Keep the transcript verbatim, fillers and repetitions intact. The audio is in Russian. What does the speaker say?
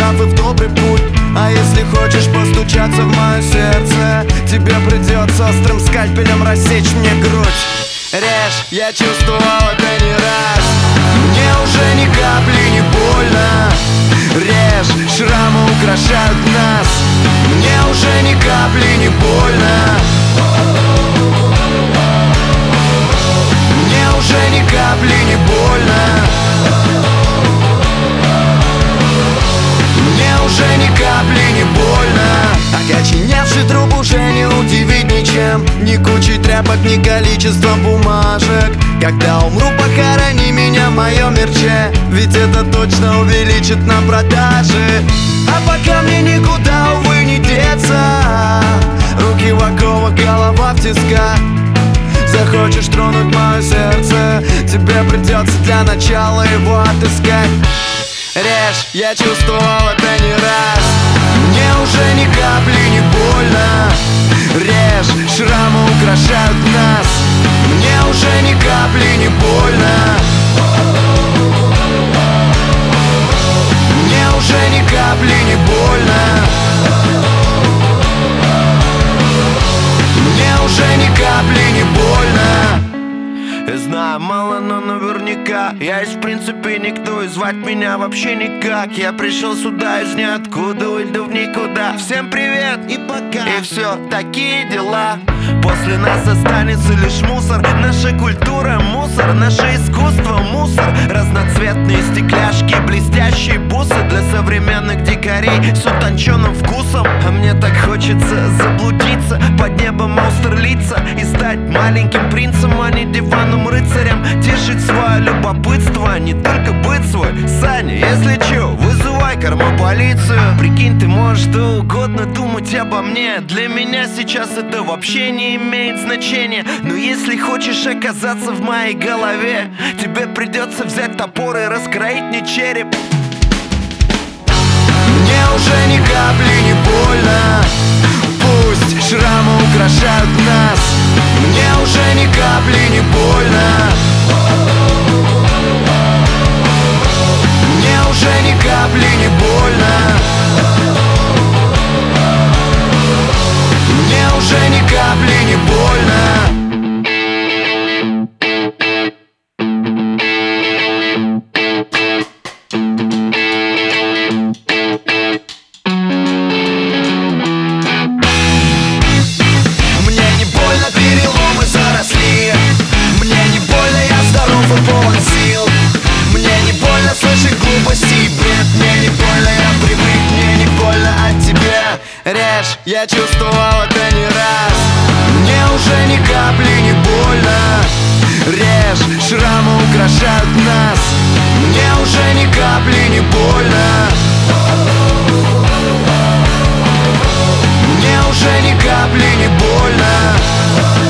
прав и в добрый путь. А если хочешь постучаться в мое сердце, тебе придется острым скальпелем рассечь мне грудь. Режь, я чувствовал это не раз. Мне уже ни капли не больно. Режь, шрамы украшают нас. Мне уже ни капли не больно. Мне уже ни капли не больно. Мне уже ни капли не больно. Окоченевший труп уже не удивить ничем, ни кучей тряпок, ни количеством бумажек. Когда умру, похорони меня в моем мерче, ведь это точно увеличит нам продажи. А пока мне никуда, увы, не деться. Руки в оковах, голова в тисках. Захочешь тронуть мое сердце, тебе придется для начала его отыскать. Режь, я чувствовал это не раз. Мне уже ни капли не больно. Режь, шрамы украшают нас. Мне уже ни капли не больно. Мне уже ни капли не больно. Мне уже ни капли не больно. Я знаю мало, но наверняка я есть в принципе никто, и звать меня вообще никак. Я пришел сюда из ниоткуда, уйду в никуда. Всем привет и пока. И все, такие дела. После нас останется лишь мусор. Наша культура мусор, наше искусство мусор. Разноцветные стекляшки, блестящие бусы для современных дикарей с утонченным вкусом. А мне так хочется заблудиться под небом Аустерлица и стать маленьким принцем, а не диваном рыцарем. Тешить свое любопытство, а не только быть свой. Саня, если чё, вызывай кармополицию. Прикинь, ты можешь что угодно думать обо мне. Для меня сейчас это вообще не имеет значения. Но если хочешь оказаться в моей голове, тебе придется взять топор и раскроить мне череп. Мне уже ни капли не больно. Пусть шрамы украшают нас. Мне уже ни капли не больно. Мне уже ни капли не больно. Мне уже ни капли не больно. Режь, я чувствовал это не раз. Мне уже ни капли не больно. Режь, шрамы украшают нас. Мне уже ни капли не больно. Мне уже ни капли не больно.